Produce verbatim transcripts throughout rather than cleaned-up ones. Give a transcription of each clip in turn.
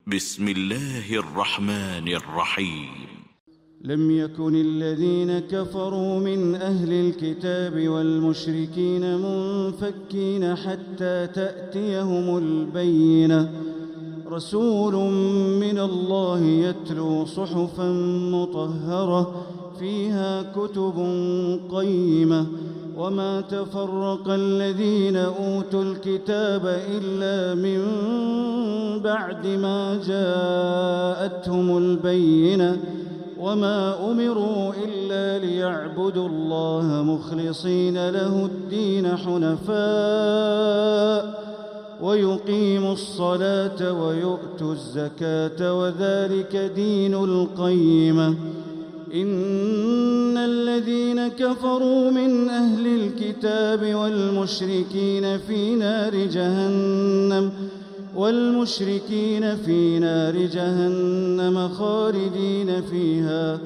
بسم الله الرحمن الرحيم. لم يكن الذين كفروا من أهل الكتاب والمشركين منفكين حتى تأتيهم البينة، رسول من الله يتلو صحفا مطهرة فيها كتب قيمة، وما تفرق الذين أوتوا الكتاب إلا من بعد ما جاءتهم البينة، وما أمروا إلا ليعبدوا الله مخلصين له الدين حنفاء ويقيموا الصلاة ويؤتوا الزكاة وذلك دين القيمة. إن الذين كفروا من أهل الكتاب والمشركين في نار جهنم والمشركين في نار جهنم خالدين فيها،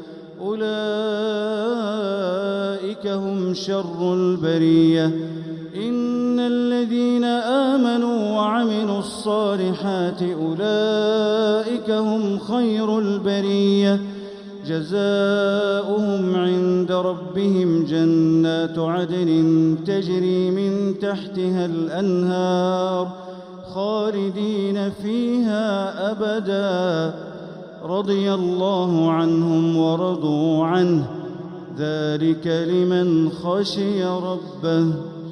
أولئك هم شر البرية. إن الذين آمنوا وعملوا الصالحات أولئك هم خير البرية، جزاؤهم عند ربهم جنات عدن تجري من تحتها الأنهار خالدين فيها أبدا، رضي الله عنهم ورضوا عنه، ذلك لمن خشي ربه.